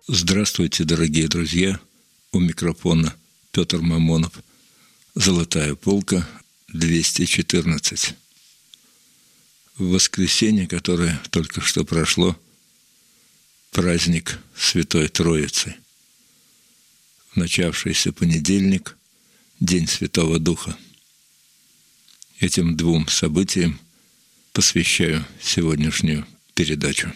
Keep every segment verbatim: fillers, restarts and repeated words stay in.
Здравствуйте, дорогие друзья! У микрофона Петр Мамонов. Золотая полка, двести четырнадцать. В воскресенье, которое только что прошло, праздник Святой Троицы. В начавшийся понедельник – День Святого Духа. Этим двум событиям посвящаю сегодняшнюю передачу.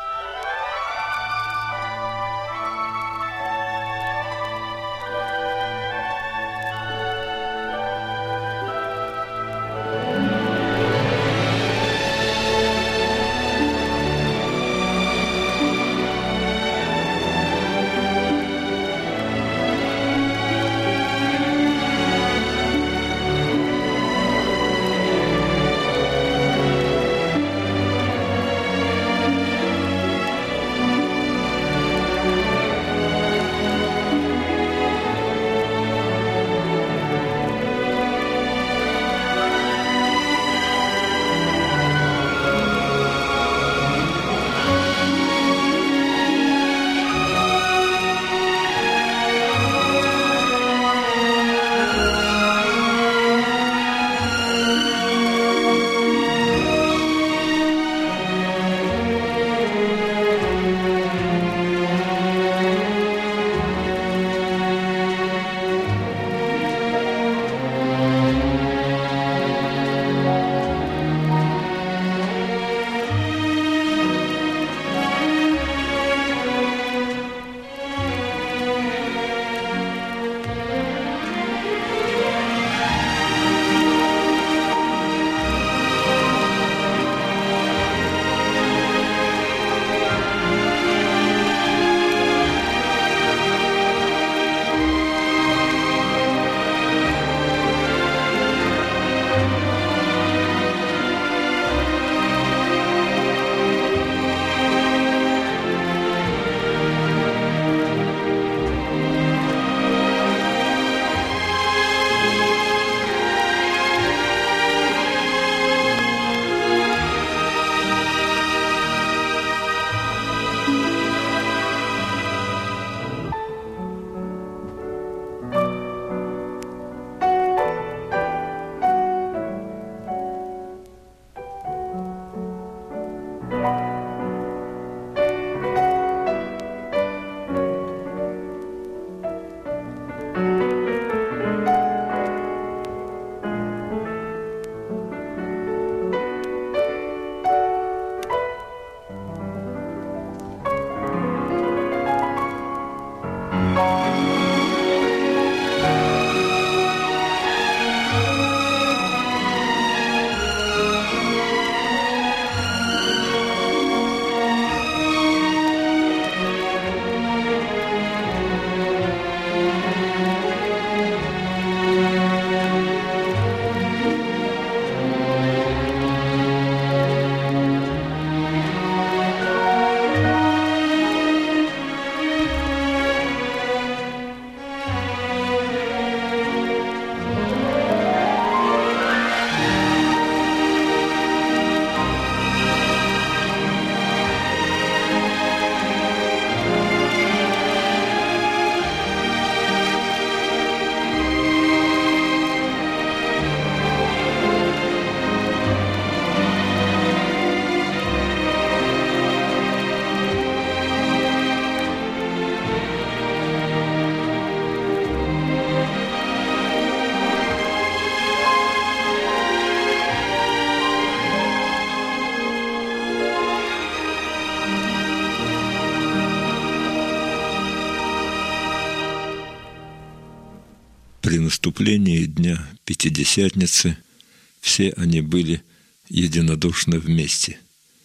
При наступлении Дня Пятидесятницы все они были единодушно вместе,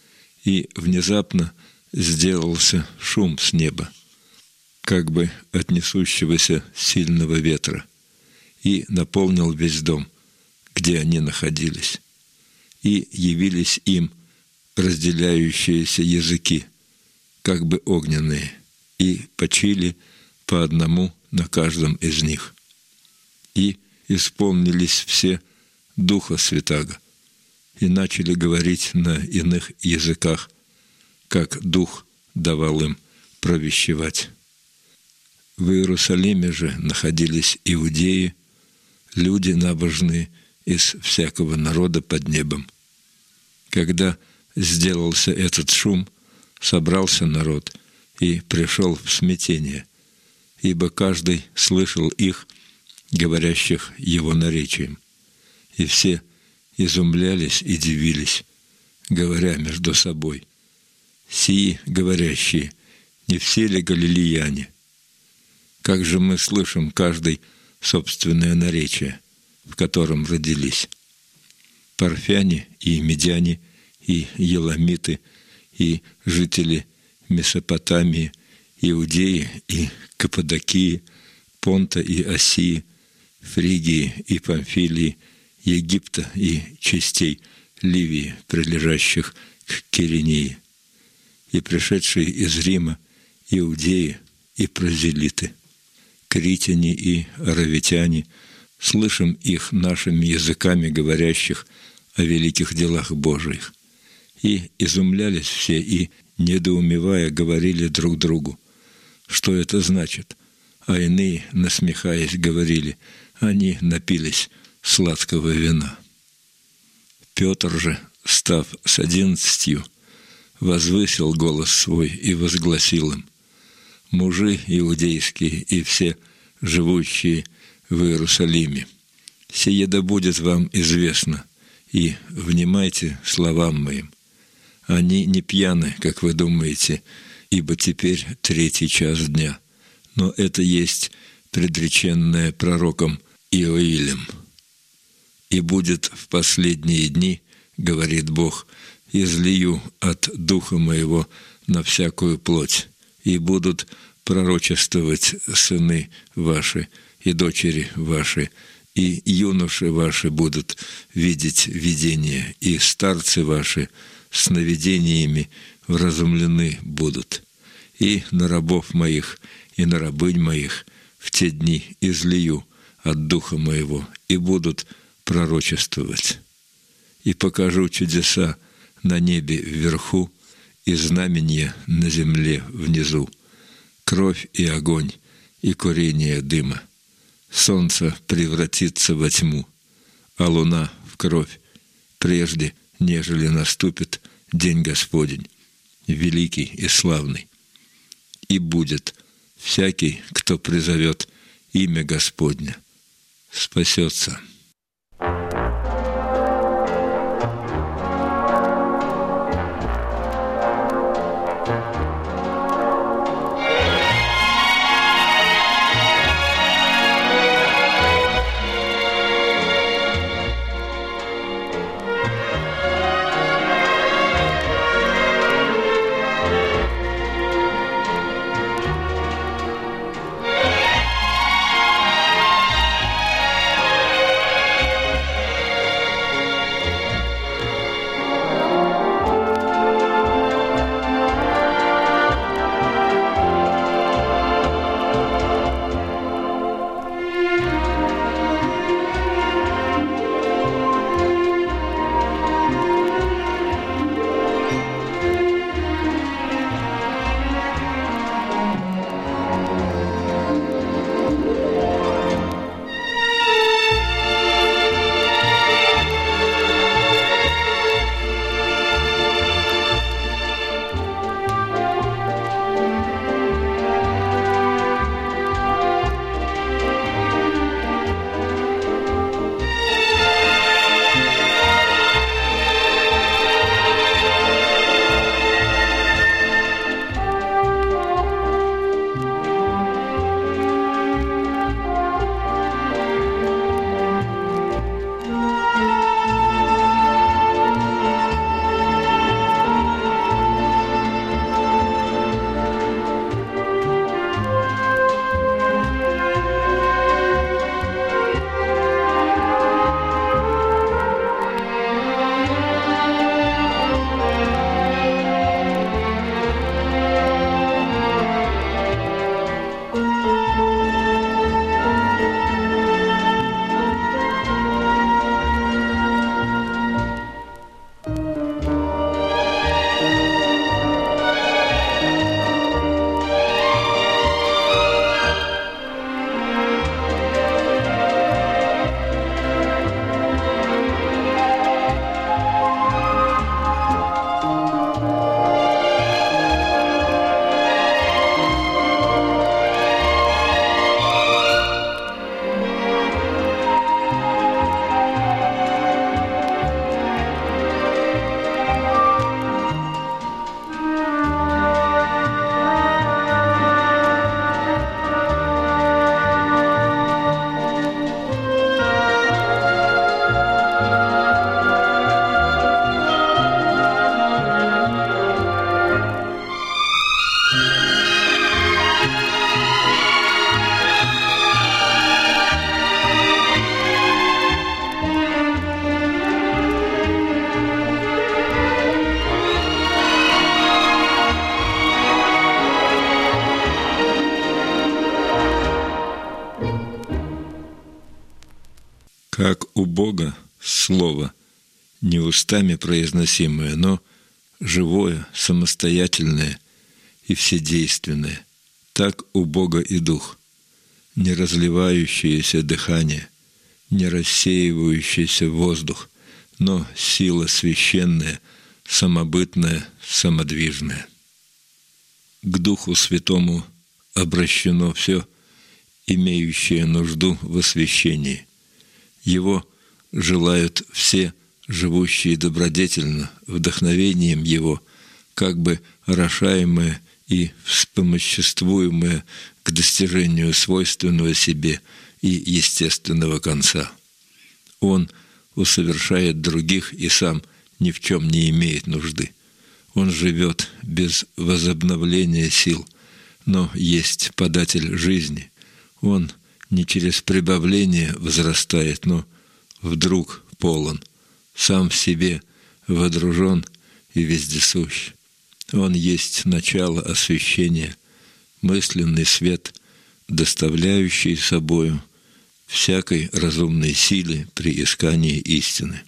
и внезапно сделался шум с неба, как бы от несущегося сильного ветра, и наполнил весь дом, где они находились, и явились им разделяющиеся языки, как бы огненные, и почили по одному на каждом из них. И исполнились все Духа Святаго, и начали говорить на иных языках, как Дух давал им провещевать. В Иерусалиме же находились иудеи, люди набожные из всякого народа под небом. Когда сделался этот шум, собрался народ и пришел в смятение, ибо каждый слышал их, говорящих его наречием. И все изумлялись и дивились, говоря между собой: «Сии говорящие, не все ли галилеяне? Как же мы слышим каждый собственное наречие, в котором родились? Парфяне и медяне, и еламиты, и жители Месопотамии, Иудеи и Каппадокии, Понта и Асии, Фригии и Памфилии, Египта и частей Ливии, прилежащих к Киринии, и пришедшие из Рима иудеи и прозелиты, критяне и аравитяне, слышим их нашими языками говорящих о великих делах Божиих. И изумлялись все, и, недоумевая, говорили друг другу, что это значит, а иные, насмехаясь, говорили: они напились сладкого вина. Петр же, став с одиннадцатью, возвысил голос свой и возгласил им: мужи иудейские и все живущие в Иерусалиме, сие да будет вам известно, и внимайте словам моим. Они не пьяны, как вы думаете, ибо теперь третий час дня, но это есть предреченное пророком Иоилем. И будет в последние дни, говорит Бог, излию от Духа Моего на всякую плоть, и будут пророчествовать сыны ваши и дочери ваши, и юноши ваши будут видеть видения, и старцы ваши сновидениями вразумлены будут. И на рабов моих, и на рабынь моих в те дни излию от Духа Моего, и будут пророчествовать. И покажу чудеса на небе вверху и знамения на земле внизу, кровь и огонь, и курение дыма. Солнце превратится во тьму, а луна в кровь, прежде, нежели наступит день Господень, великий и славный. И будет всякий, кто призовет имя Господня, спасется». Как у Бога Слово, не устами произносимое, но живое, самостоятельное и вседейственное, так у Бога и Дух, не разливающееся дыхание, не рассеивающийся воздух, но сила священная, самобытная, самодвижная. К Духу Святому обращено все, имеющее нужду в освящении. Его желают все, живущие добродетельно, вдохновением Его, как бы орошаемое и вспомоществуемое к достижению свойственного себе и естественного конца. Он усовершает других и сам ни в чем не имеет нужды. Он живет без возобновления сил, но есть податель жизни. Он не через прибавление возрастает, но вдруг полон, сам в себе водружен и вездесущ. Он есть начало освящения, мысленный свет, доставляющий собою всякой разумной силе при искании истины.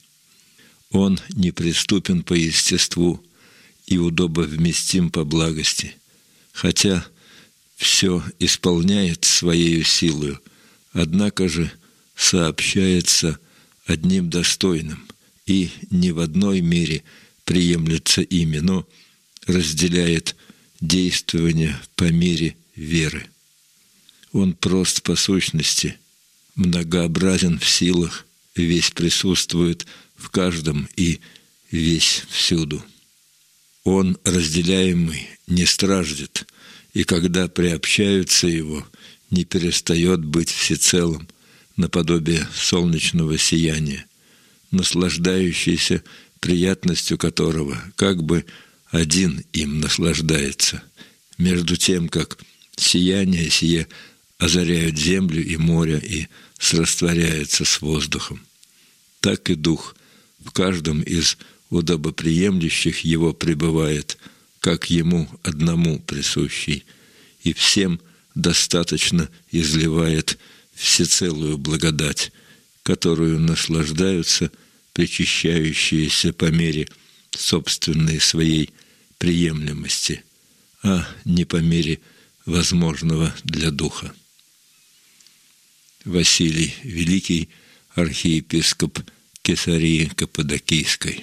Он неприступен по естеству и удобовместим по благости, хотя все исполняет своею силою, однако же сообщается одним достойным и не в одной мере приемлется ими, но разделяет действование по мере веры. Он прост по сущности, многообразен в силах, весь присутствует в каждом и весь всюду. Он, разделяемый, не страждет, и когда приобщаются его, не перестает быть всецелым, наподобие солнечного сияния, наслаждающийся приятностью которого как бы один им наслаждается, между тем, как сияние сие озаряют землю и море и срастворяется с воздухом. Так и Дух в каждом из удобоприемлющих его пребывает, как ему одному присущий, и всем достаточно изливает всецелую благодать, которую наслаждаются причащающиеся по мере собственной своей приемлемости, а не по мере возможного для Духа. Василий Великий, архиепископ Кесарии Каппадокийской.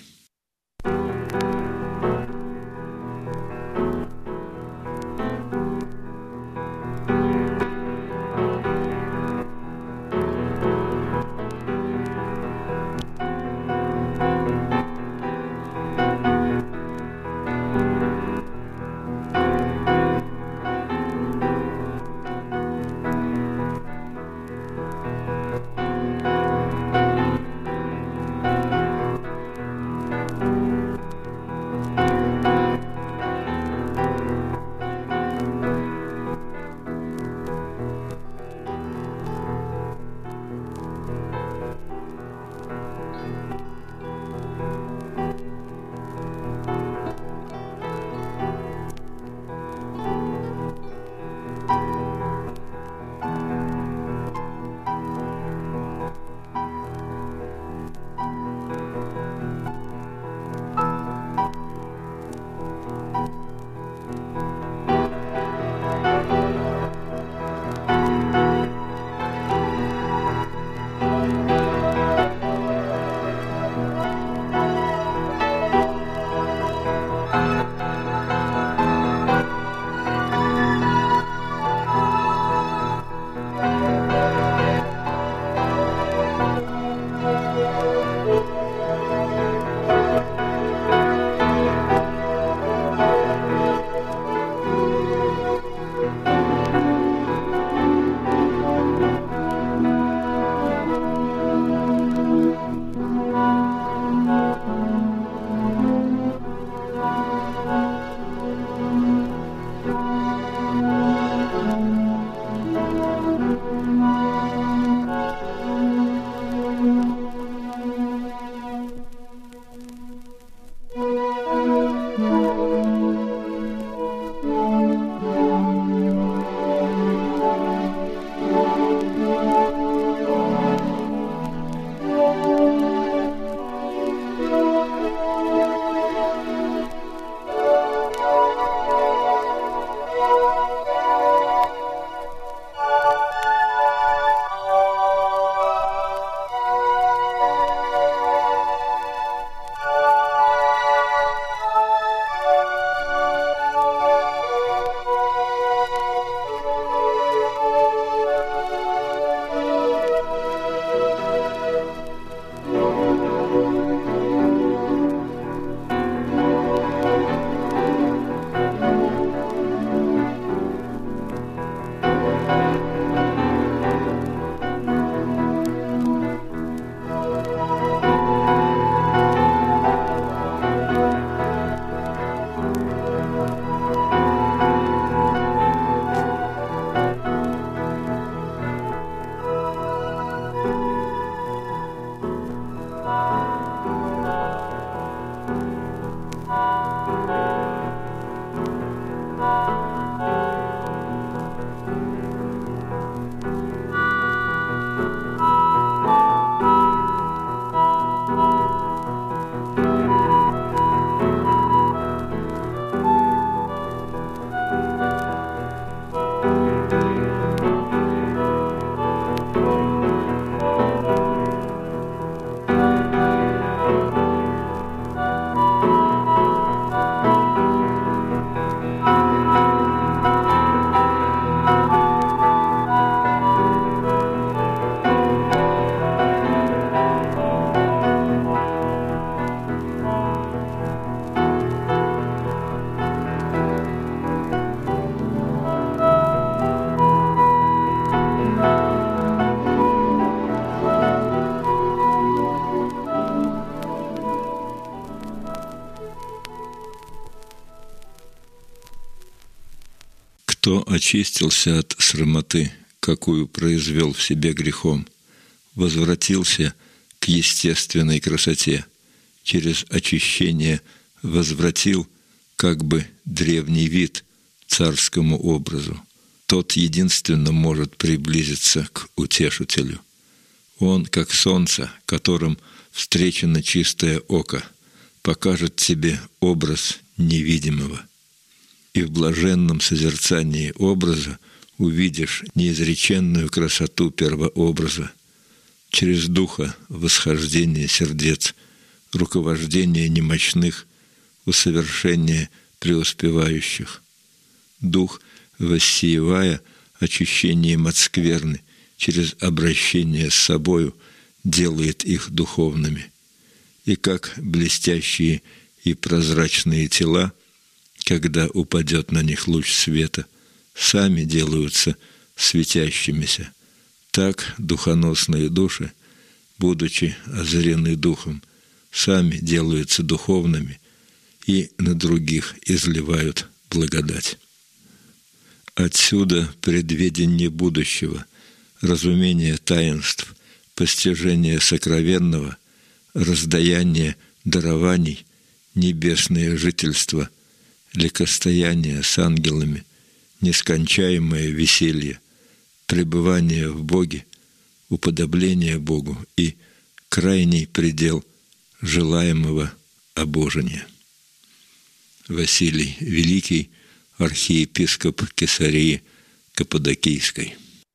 кто очистился от срамоты, какую произвел в себе грехом, возвратился к естественной красоте, через очищение возвратил как бы древний вид царскому образу. Тот единственно может приблизиться к Утешителю. Он, как солнце, которым встречено чистое око, покажет тебе образ невидимого. И в блаженном созерцании образа увидишь неизреченную красоту первообраза, через духа восхождение сердец, руковождение немощных, усовершение преуспевающих. Дух, воссеивая очищением от скверны, через обращение с собою делает их духовными. И как блестящие и прозрачные тела, когда упадет на них луч света, сами делаются светящимися, так духоносные души, будучи озарены духом, сами делаются духовными и на других изливают благодать. Отсюда предведение будущего, разумение таинств, постижение сокровенного, раздаяние дарований, небесное жительство, ликостояние с ангелами, нескончаемое веселье, пребывание в Боге, уподобление Богу и крайний предел желаемого обожения. Василий Великий, архиепископ Кесарии Каппадокийской.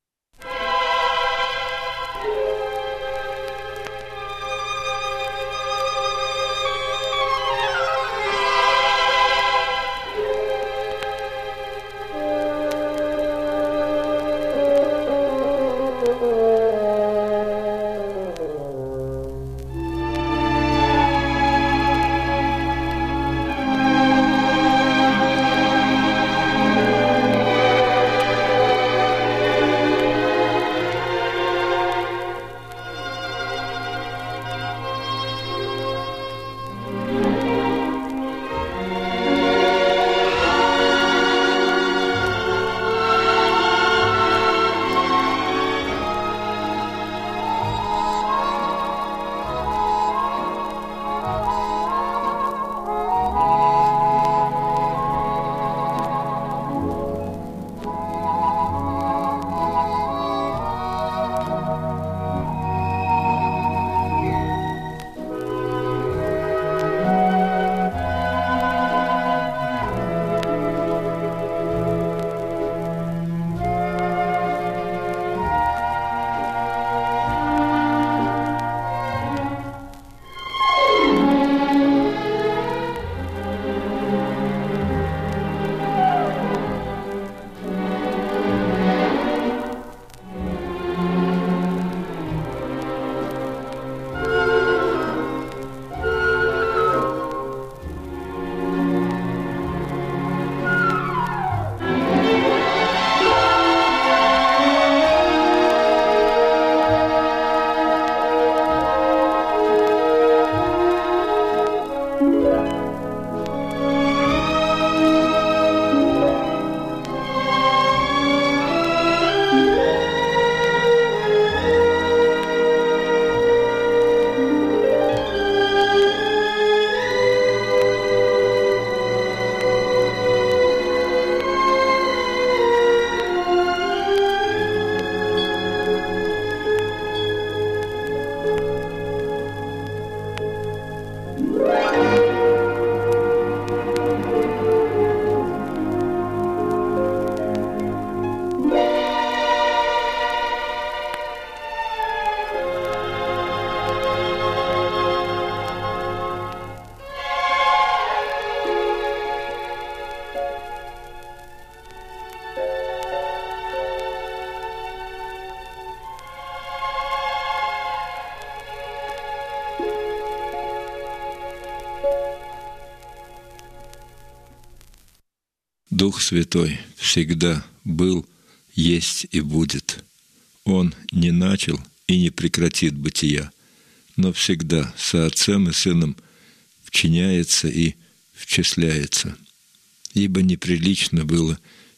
Дух Святой всегда был, есть и будет. Он не начал и не прекратит бытия, но всегда со Отцем и Сыном вчиняется и вчисляется. Ибо неприлично было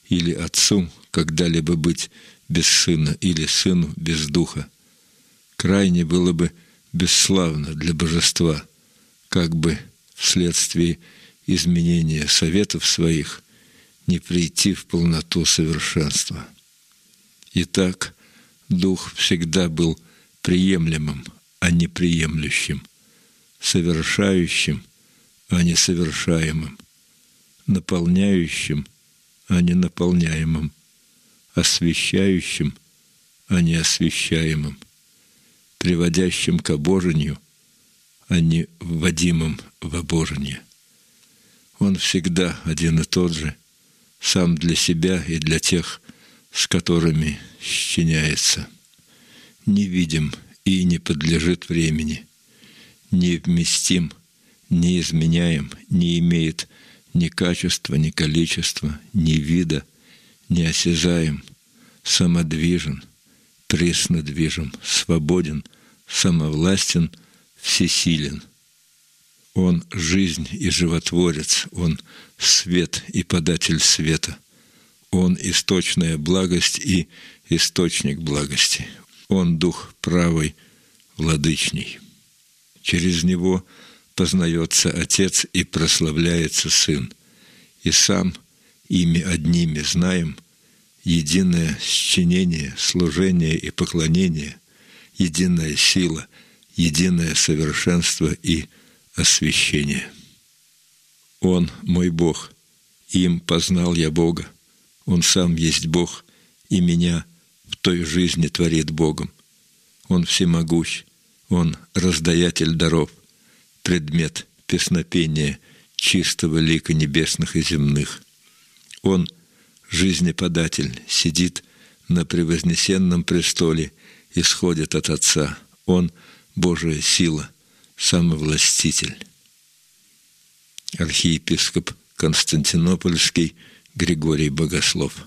или отцу когда-либо быть без сына, или сыну без духа. Крайне было бы бесславно для божества, как бы вследствие изменения советов своих не прийти в полноту совершенства. Итак, Дух всегда был приемлемым, а не приемлющим, совершающим, а не совершаемым, наполняющим, а не наполняемым, освящающим, а не освящаемым, приводящим к обожению, а не вводимым в обожение. Он всегда один и тот же, сам для себя и для тех, с которыми счиняется. Невидим и не подлежит времени, невместим, неизменяем, не имеет ни качества, ни количества, ни вида, неосязаем, самодвижен, преснодвижим, свободен, самовластен, всесилен. Он жизнь и животворец, Он свет и податель света. Он источная благость и источник благости. Он дух правый, владычний. Через Него познается Отец и прославляется Сын. И сам ими одними знаем единое счинение, служение и поклонение, единая сила, единое совершенство и освящение. Он мой Бог, им познал я Бога. Он сам есть Бог, и меня в той жизни творит Богом. Он всемогущ, Он раздаятель даров, предмет песнопения чистого лика небесных и земных. Он жизнеподатель, сидит на превознесенном престоле, исходит от Отца. Он Божия сила, самовластитель. Архиепископ Константинопольский Григорий Богослов.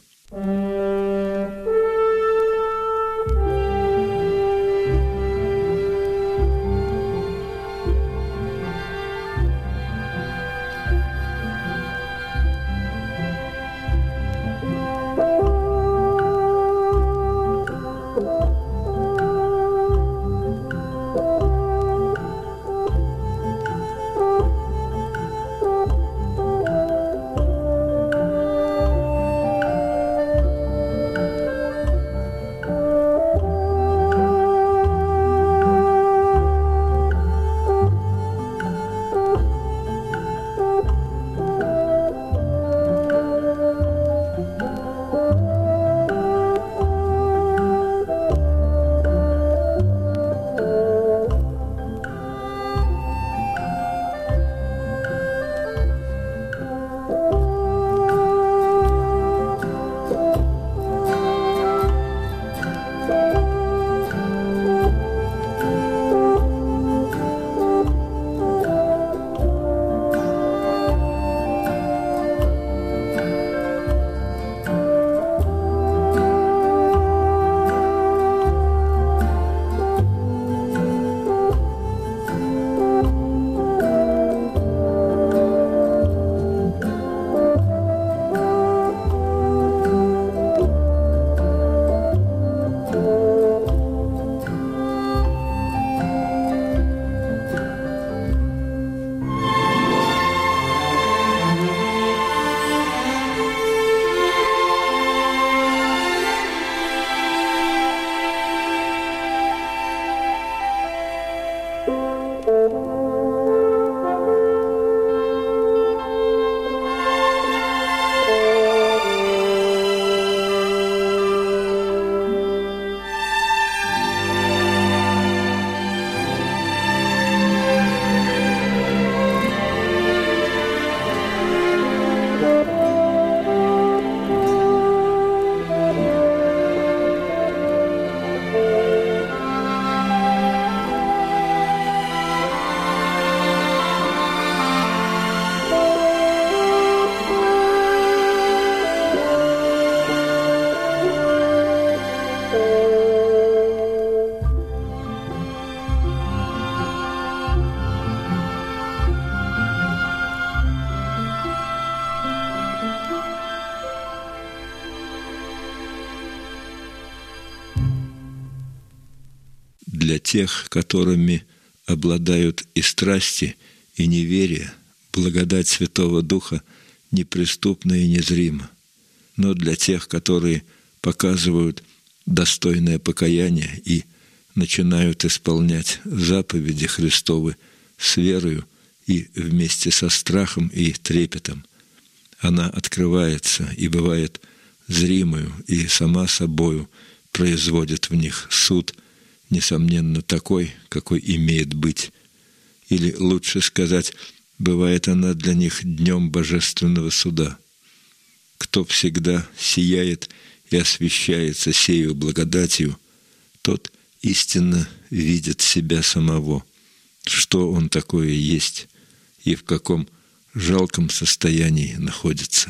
для тех, которыми обладают и страсти, и неверие, благодать Святого Духа неприступна и незрима. Но для тех, которые показывают достойное покаяние и начинают исполнять заповеди Христовы с верою и вместе со страхом и трепетом, она открывается и бывает зримою, и сама собою производит в них суд, несомненно, такой, какой имеет быть. Или, лучше сказать, бывает она для них днем божественного суда. Кто всегда сияет и освящается сею благодатью, тот истинно видит себя самого, что он такое есть и в каком жалком состоянии находится.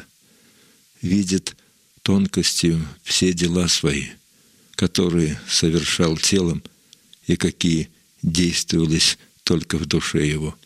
Видит тонкостью все дела свои, которые совершал телом и какие действовались только в душе его.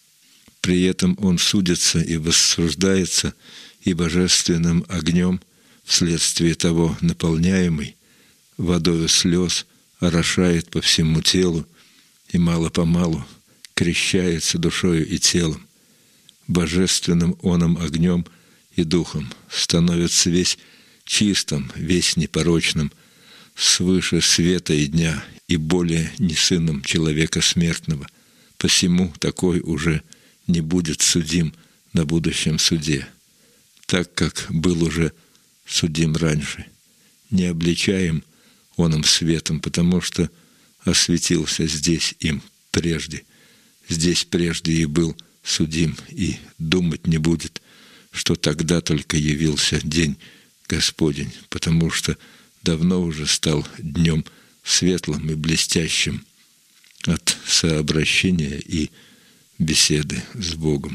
При этом он судится и воссуждается и божественным огнем, вследствие того наполняемый, водою слез орошает по всему телу и мало-помалу крещается душою и телом. Божественным оном огнем и духом становится весь чистым, весь непорочным, свыше света и дня, и более не сыном человека смертного. Посему такой уже не будет судим на будущем суде, так как был уже судим раньше. Не обличаем оном светом, потому что осветился здесь им прежде. Здесь прежде и был судим, и думать не будет, что тогда только явился день Господень, потому что давно уже стал днем светлым и блестящим от сообращения и беседы с Богом.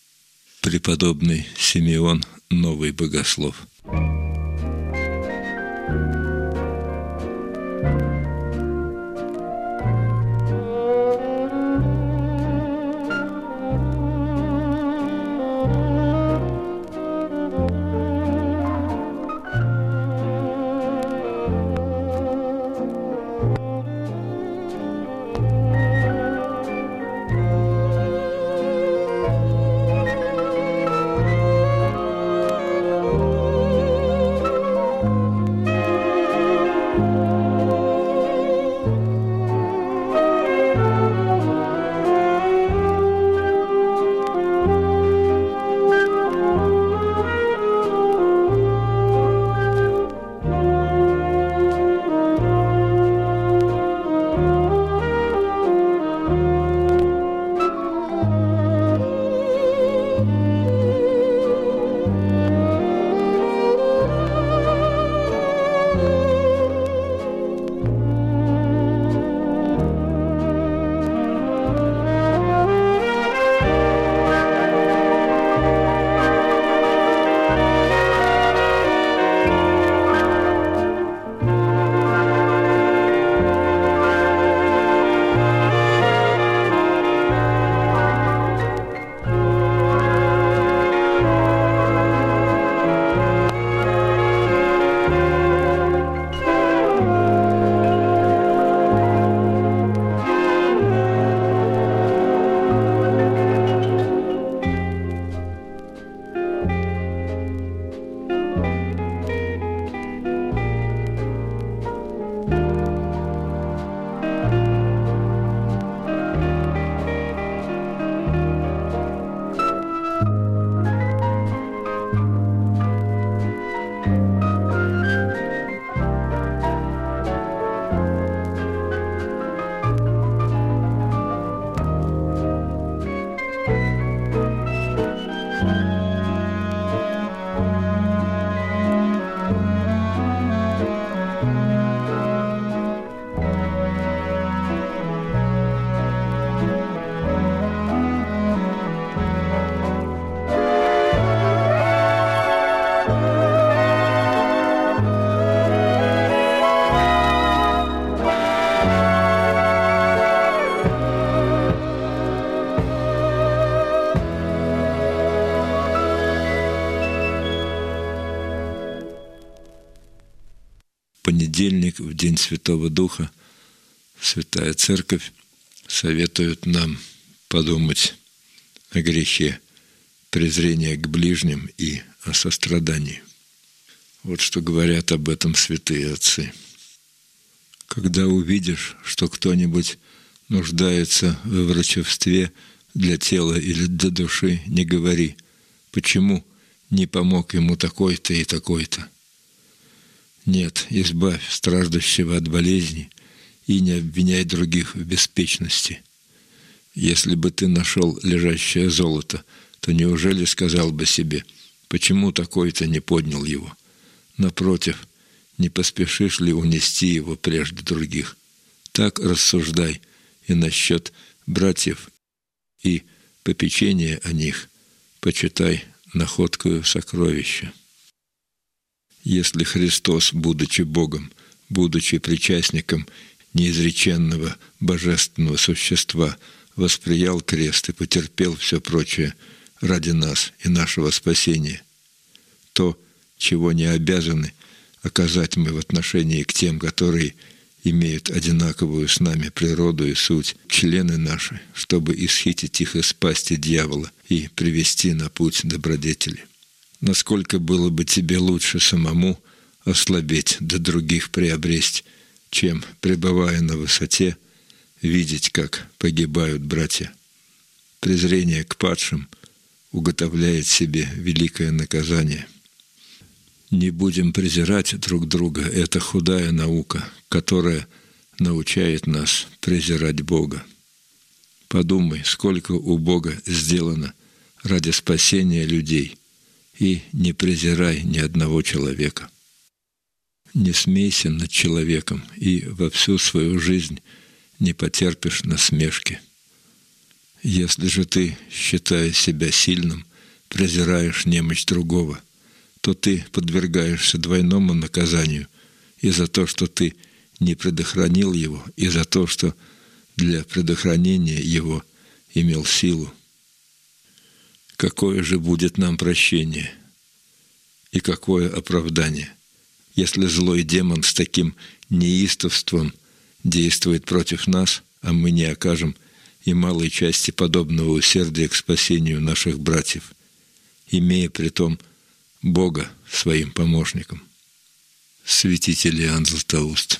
Преподобный Симеон, Новый Богослов. Понедельник, в день Святого Духа, Святая Церковь советует нам подумать о грехе презрения к ближним и о сострадании. Вот что говорят об этом святые отцы. Когда увидишь, что кто-нибудь нуждается в врачевстве для тела или для души, не говори: почему не помог ему такой-то и такой-то. Нет, избавь страждущего от болезни и не обвиняй других в беспечности. Если бы ты нашел лежащее золото, то неужели сказал бы себе: почему такой-то не поднял его? Напротив, не поспешишь ли унести его прежде других? Так рассуждай и насчет братьев, и попечение о них почитай находкою сокровища. Если Христос, будучи Богом, будучи причастником неизреченного божественного существа, восприял крест и потерпел все прочее ради нас и нашего спасения, то, чего не обязаны оказать мы в отношении к тем, которые имеют одинаковую с нами природу и суть, члены наши, чтобы исхитить их из пасти дьявола и привести на путь добродетели. Насколько было бы тебе лучше самому ослабеть да других приобресть, чем, пребывая на высоте, видеть, как погибают братья. Презрение к падшим уготовляет себе великое наказание. Не будем презирать друг друга, это худая наука, которая научает нас презирать Бога. Подумай, сколько у Бога сделано ради спасения людей, и не презирай ни одного человека. Не смейся над человеком, и во всю свою жизнь не потерпишь насмешки. Если же ты, считая себя сильным, презираешь немощь другого, то ты подвергаешься двойному наказанию и за то, что ты не предохранил его, и за то, что для предохранения его имел силу. Какое же будет нам прощение и какое оправдание, если злой демон с таким неистовством действует против нас, а мы не окажем и малой части подобного усердия к спасению наших братьев, имея при том Бога своим помощником. Святитель Иоанн Златоуст.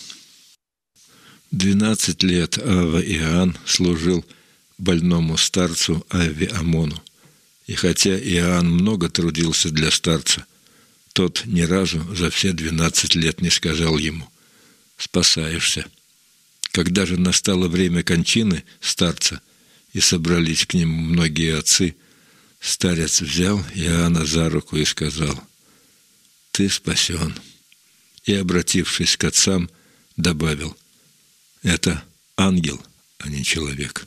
Двенадцать лет Авва Иоанн служил больному старцу Авве Амону, и хотя Иоанн много трудился для старца, тот ни разу за все двенадцать лет не сказал ему: «Спасаешься». Когда же настало время кончины старца, и собрались к нему многие отцы, старец взял Иоанна за руку и сказал: «Ты спасен». И, обратившись к отцам, добавил: «Это ангел, а не человек».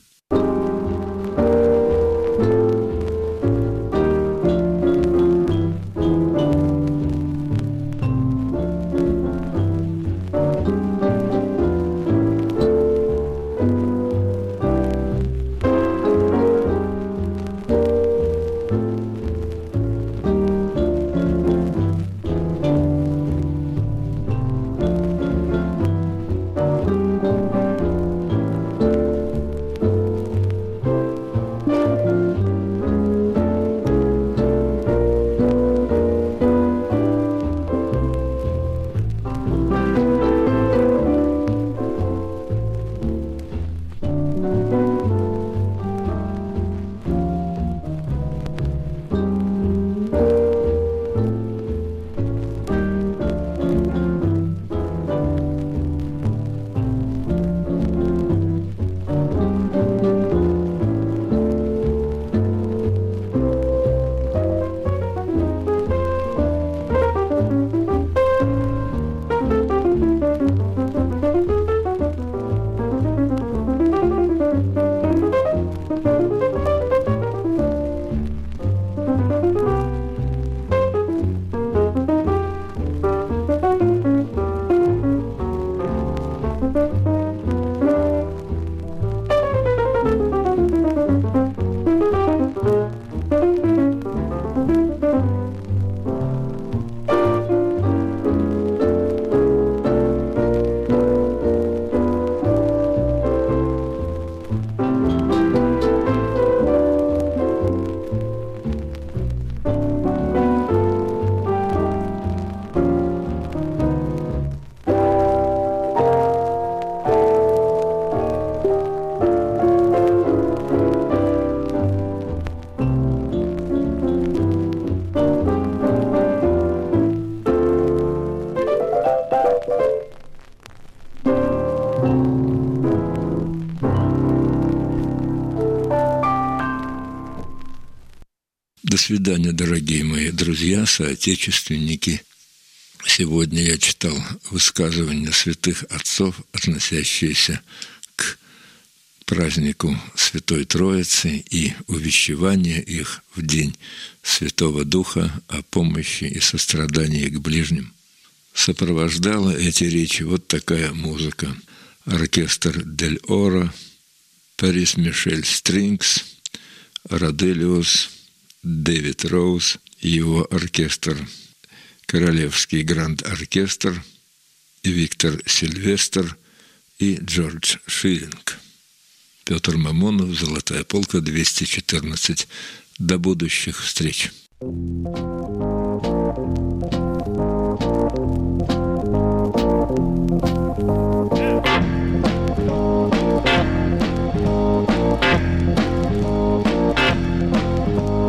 До свидания, дорогие мои друзья, соотечественники. Сегодня я читал высказывания святых отцов, относящиеся к празднику Святой Троицы и увещевания их в день Святого Духа о помощи и сострадании к ближним. Сопровождала эти речи вот такая музыка. Оркестр Дель Оро, Парис Мишель Стрингс, Роделиус, Дэвид Роуз, его оркестр, Королевский гранд-оркестр, Виктор Сильвестр и Джордж Шиллинг. Петр Мамонов, «Золотая полка», двести четырнадцать. До будущих встреч.